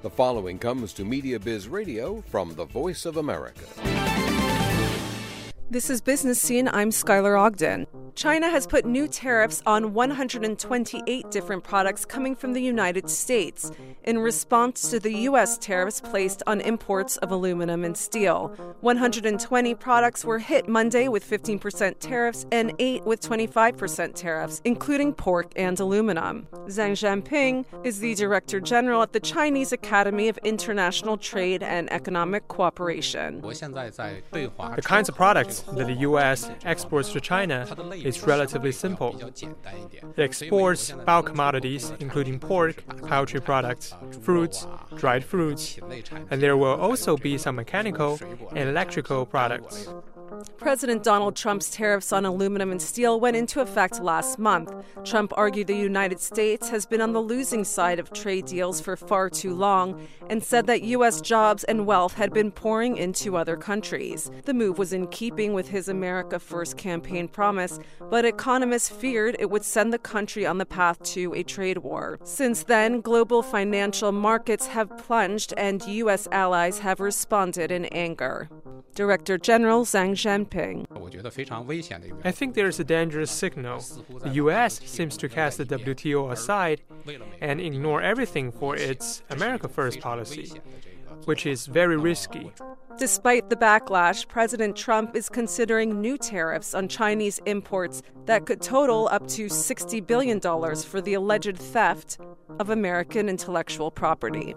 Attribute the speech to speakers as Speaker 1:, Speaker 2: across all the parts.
Speaker 1: The following comes to Media Biz Radio from the Voice of America.
Speaker 2: This is Business Scene. I'm Skylar Ogden. China has put new tariffs on 128 different products coming from the United States in response to the U.S. tariffs placed on imports of aluminum and steel. 120 products were hit Monday with 15% tariffs and 8 with 25% tariffs, including pork and aluminum. Zhang Zhanping is the Director General at the Chinese Academy of International Trade and Economic Cooperation.
Speaker 3: The kinds of products that the U.S. exports to China is relatively simple. It exports bulk commodities, including pork, poultry products, fruits, dried fruits, and there will also be some mechanical and electrical products.
Speaker 2: President Donald Trump's tariffs on aluminum and steel went into effect last month. Trump argued the United States has been on the losing side of trade deals for far too long and said that U.S. jobs and wealth had been pouring into other countries. The move was in keeping with his America First campaign promise, but economists feared it would send the country on the path to a trade war. Since then, global financial markets have plunged and U.S. allies have responded in anger. Director General Zhang Zhanping.
Speaker 3: I think there is a dangerous signal. The U.S. seems to cast the WTO aside and ignore everything for its America First policy, which is very risky.
Speaker 2: Despite the backlash, President Trump is considering new tariffs on Chinese imports that could total up to $60 billion for the alleged theft of American intellectual property.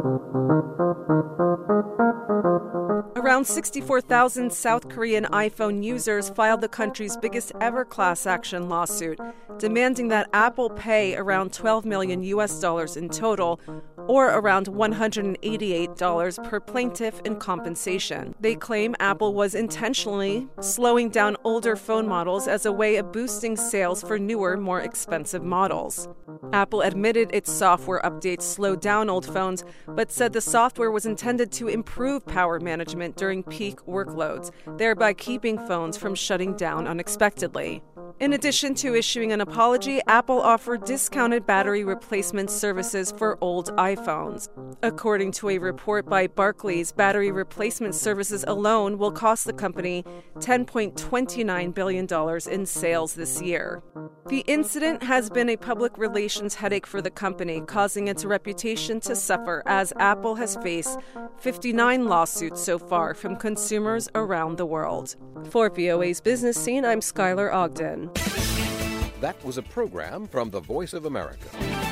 Speaker 2: Around 64,000 South Korean iPhone users filed the country's biggest ever class action lawsuit, demanding that Apple pay around $12 million in total, or around $188 per plaintiff in compensation. They claim Apple was intentionally slowing down older phone models as a way of boosting sales for newer, more expensive models. Apple admitted its software updates slowed down old phones, but said the software was intended to improve power management during peak workloads, thereby keeping phones from shutting down unexpectedly. In addition to issuing an apology, Apple offered discounted battery replacement services for old iPhones. According to a report by Barclays, battery replacement services alone will cost the company $10.29 billion in sales this year. The incident has been a public relations headache for the company, causing its reputation to suffer as Apple has faced 59 lawsuits so far from consumers around the world. For VOA's Business Scene, I'm Skylar Ogden.
Speaker 1: That was a program from the Voice of America.